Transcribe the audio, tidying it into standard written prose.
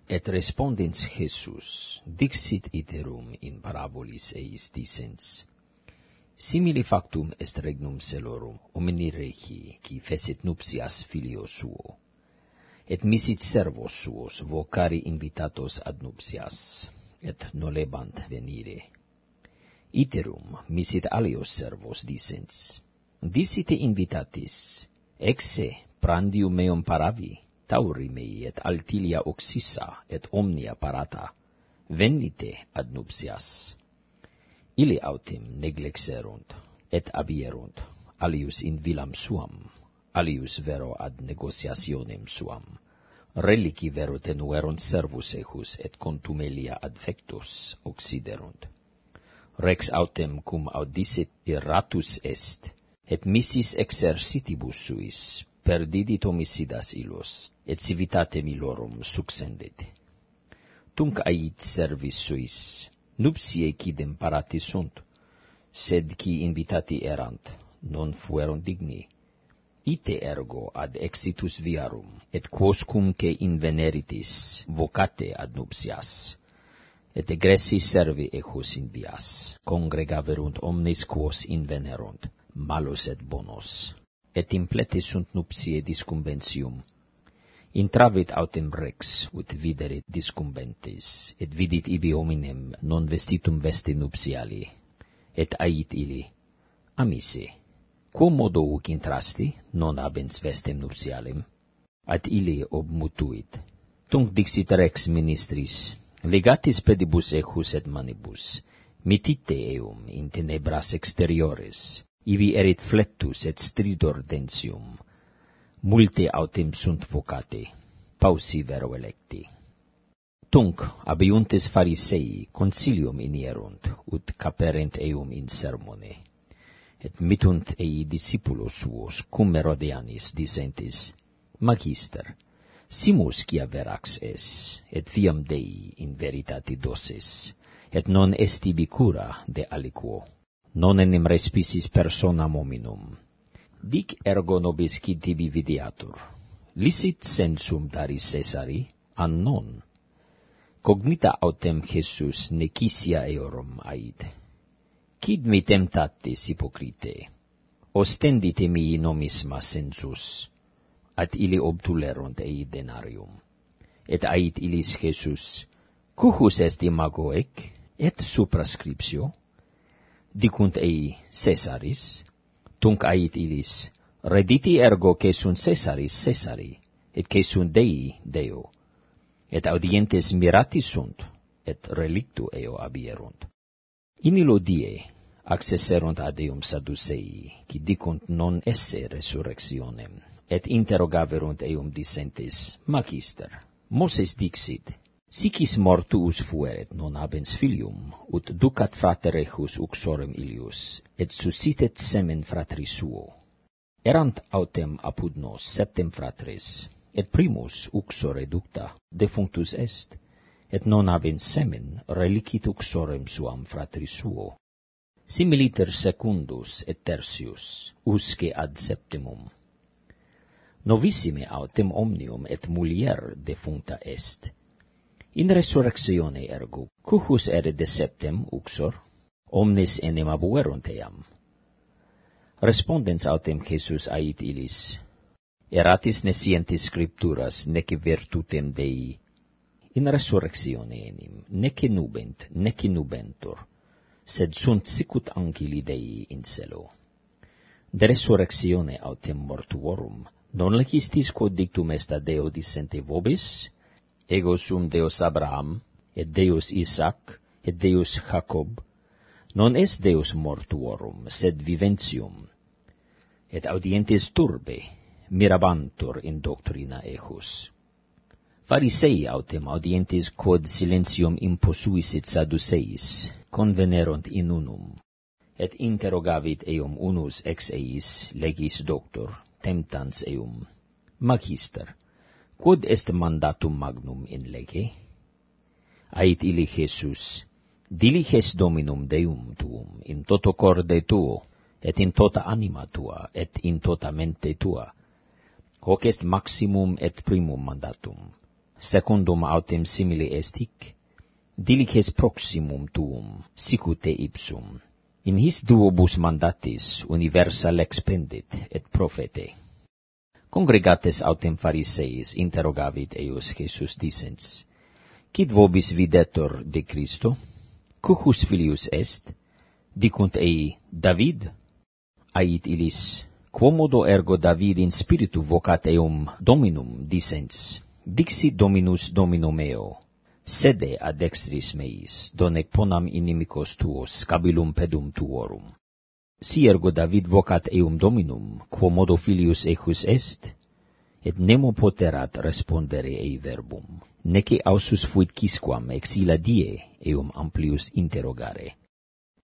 Et respondens Jesus, dixit iterum in parabolis eis dicens, simili factum est regnum celorum, omni regi, qui fecit nuptias filio suo, et misit servos suos vocari invitatos ad nuptias, et nolebant venire. Iterum misit alios servos dicens, dicite invitatis, exe prandium meum paravi, tauri mei et altilia oxissa et omnia parata, venite ad nuptias. Ili autem neglexerunt, et abierunt, alius in villam suam, alius vero ad negociationem suam, relici vero tenuerunt servus ejus et contumelia ad fectus occiderunt. Rex autem cum audicit irratus est, et missis exercitibus suis, perdidit homicidas illos, et civitatem illorum succendit. Tunc ait servis suis, nuptiae quidem parati sunt, sed qui invitati erant, non fuerunt digni. Ite ergo ad exitus viarum, et quoscumque inveneritis vocate ad nuptias, et egressi servi ejus in vias, congregaverunt omnes quos invenerunt, malus et bonos, et implete sunt nuptiae discumbentium. Intravit autem rex, ut viderit discumbentes, et vidit ibi hominem non vestitum vesti nuptiali, et ait ili, amici, quo modo uc intrasti, non habens vestem nuptialem? At ili obmutuit. Tunc dixit rex ministris, legatis pedibus ejus et manibus, mittite eum in tenebras exteriores, ibi erit flectus et stridor dentium. Multe autem sunt vocate, pausi vero electi. Tunc abiuntes Pharisei concilium inierunt, ut caperent eum in sermone, et mittunt ei discipulos suos cum Herodianis dicentis, Magister, simus quia verax es, et viam Dei in veritati dosis, et non est ibi cura de aliquo, non enim respicis personam hominum. Dic ergo nobis qui tibi videatur, licit sensum daris Caesari, an non? Cognita autem Jesus nequitia eorum ait. Quid mi temptatis hypocrite? Ostendite mi nomisma sensus, at ili obtulerunt ei denarium. Et ait ilis Jesus, cuhus est imago ec, et suprascriptio? Dicunt ei Caesaris. Tunc ait ilis, rediti ergo que sunt Caesaris Caesari, et que sunt Dei Deo. Et audientes mirati sunt, et relictu eo abierunt. In illo die accesserunt ad eum Sadducei, qui dicunt non esse resurrectionem, et interrogaverunt eum dicentes, Magister, Moses dixit, sicis mortuus fueret non habens filium, ut ducat frater ejus uxorem ilius, et suscitet semen fratri suo. Erant autem apud nos septem fratres, et primus uxore ducta defunctus est, et non habens semen relicit uxorem suam fratri suo. Similiter secundus et tertius, usque ad septimum. Novissime autem omnium et mulier defuncta est. In resurrectione ergo, cuhus ere de septem uxor? Omnes enim abuerunt eam. Respondens autem Jesus ait ilis, eratis nescientis scripturas nec virtutem Dei. In resurrectione enim, nec nubent, nec nubentur, sed sunt sicut angeli Dei in celo. De resurrectione autem mortuorum, non lecistis quod dictum est ad Deo dicente vobis? Ego sum Deus Abraham, et Deus Isaac, et Deus Jacob, non est Deus mortuorum, sed viventium. Et audientes turbe mirabantur in doctrina ejus. Pharisei autem audientes quod silentium imposuisit Sadduceis, convenerunt in unum, et interrogavit eum unus ex eis, legis doctor, temptans eum, Magister, quod est mandatum magnum in lege? Ait ili Jesus, diliges Dominum Deum tuum in toto corde tuo, et in tota anima tua, et in tota mente tua. Hoc est maximum et primum mandatum. secundum autem simile estic, diliges proximum tuum, sicute ipsum, in his duobus mandatis universa lex pendit et profete. Congregates autem Phariseis interrogavit eius Jesus dicens, quid vobis videtur de Christo? Cucus filius est? Dicunt ei David? Ait illis, quomodo ergo David in spiritu vocat eum Dominum dicens, dixit Dominus Domino meo, sede ad dextris meis, donec ponam inimicos tuos scabilum pedum tuorum. Si ergo David vocat eum Dominum, quomodo filius ejus est, et nemo poterat respondere ei verbum, nece ausus fuit quisquam ex illa die eum amplius interrogare.